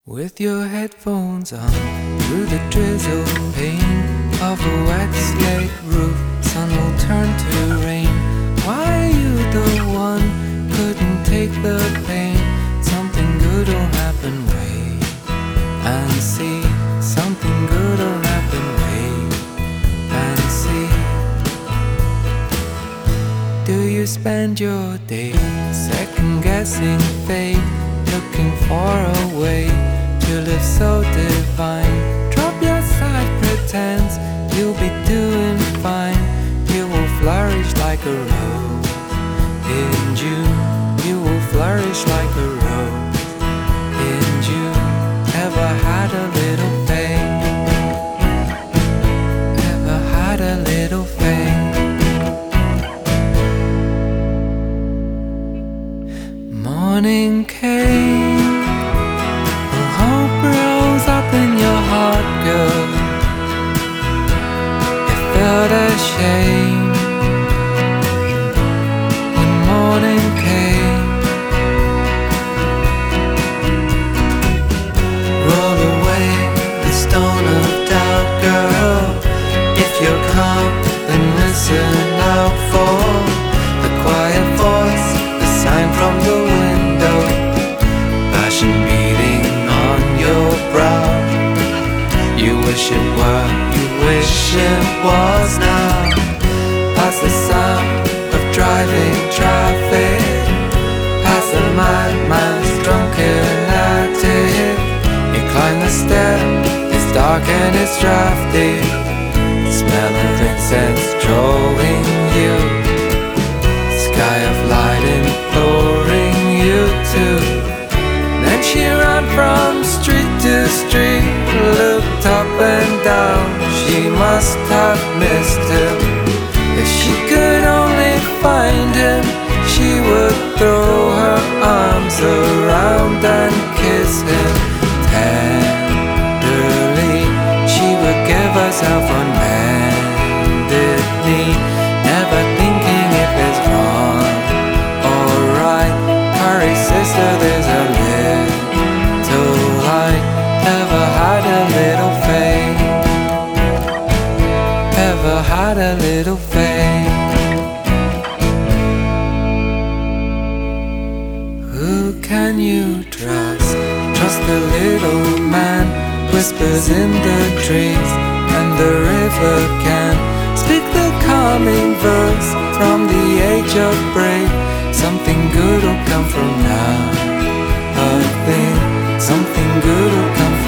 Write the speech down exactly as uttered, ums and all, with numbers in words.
With your headphones on, through the drizzle, pain of a wet slate roof, sun will turn to rain. Why are you the one? Couldn't take the pain. Something good'll happen, wait and see. Something good'll happen, wait and see. Do you spend your day second guessing fate, looking for a way to live so divine? Drop your side pretense, you'll be doing fine. You will flourish like a rose in June. You will flourish like a rose in June. Ever had a little faith? Ever had a little faith? Morning came, hope rose up in your heart, girl. You felt ashamed when morning came. Roll away the stone of doubt, girl. If you're calm, then listen out for the quiet voice, the sign from the window, passion beating on your brow. You wish it were, you wish it was now. Past the sound of driving traffic, past the madman's drunken addict. You climb the step, it's dark and it's drafty. The smell of incense drawing you, sky of light imploring you to. Then she ran from street to street, looked up and down. She must have missed him. If she could only find him, she would throw her arms around and kiss him tenderly. She would give herself on bended knee, never thinking if it's wrong or right. Hurry, sister, there's a little light. Ever had a little faith? Ever had a little faith? Who can you trust? Trust the little man, whispers in the trees, and the river can speak the calming verse from the age of brave. Something good will come from now, a thing, something good will come